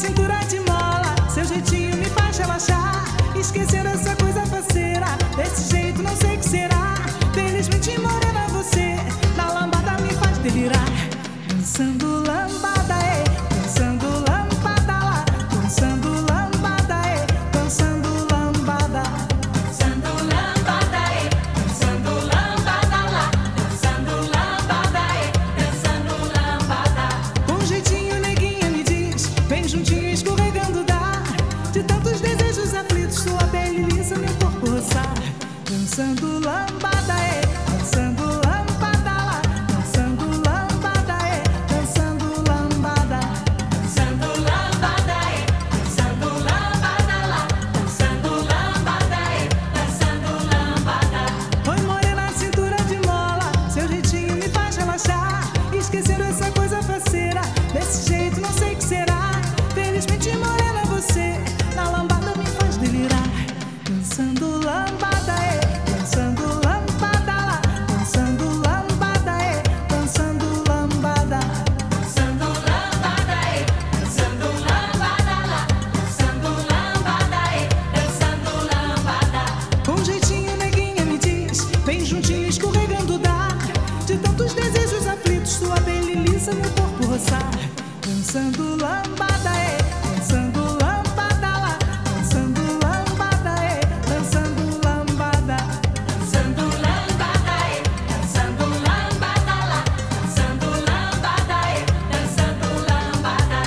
cintura de mola, seu jeitinho me faz relaxar. Esquecer essa coisa faceira, desse jeito não sei o que será. Felizmente morena você, na lambada me faz delirar. Dançando lambada, dançando lambada lá. Dançando lambada, dançando lambada. Dançando lambada, dançando lambada lá. Dançando lambada, dançando lambada. Com jeitinho neguinha me diz, vem juntinho escorregando dá. De tantos desejos aflitos, sua pele lisa, meu corpo roçar. Dançando lambada, dançando lambada lá. Dançando lambada, dançando lambada. Dançando lambada, dançando lambada lá. Dançando lambada, dançando lambada. Oi morena, cintura de mola, seu jeitinho me faz relaxar. Esquecer essa coisa faceira, desse jeito não sei o que será. Felizmente morena você, na lambada me faz delirar. Dançando lambada, dançando lambada lá. Dançando lambada, dançando lambada. Dançando lambada, dançando lambada lá. Dançando lambada, dançando lambada. Com jeitinho neguinha me diz, vem juntinho escorregando dá. De tantos desejos aflitos, sua pele lisa, meu corpo roçar. Dançando lambada, dançando lambada lá. Dançando lambada, dançando lambada. Dançando lambada, dançando lambada lá. Dançando lambada, dançando lambada.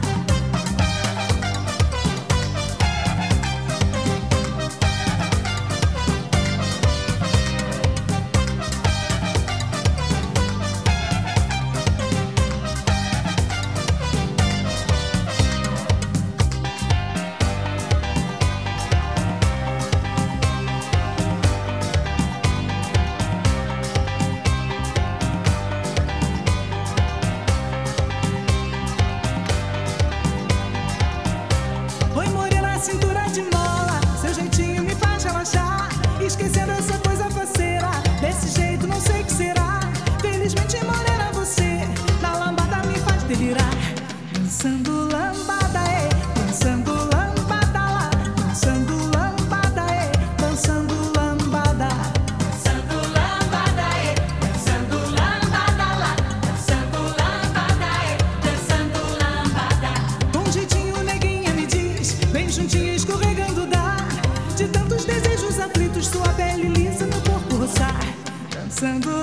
Oi morena, cintura de mola, seu jeitinho me faz relaxar. Esquecendo essa coisa faceira, desse jeito não sei o que será. Felizmente morena você, na lambada me faz delirar. Dançando lambada, dançando lambada lá. Dançando lambada, dançando lambada. Dançando lambada, dançando lambada lá. Dançando lambada, dançando lambada. Com jeitinho neguinha me diz, vem juntinho escorregando dá. De tantos desejos aflitos, sua pele lisa, meu corpo roçar. Dançando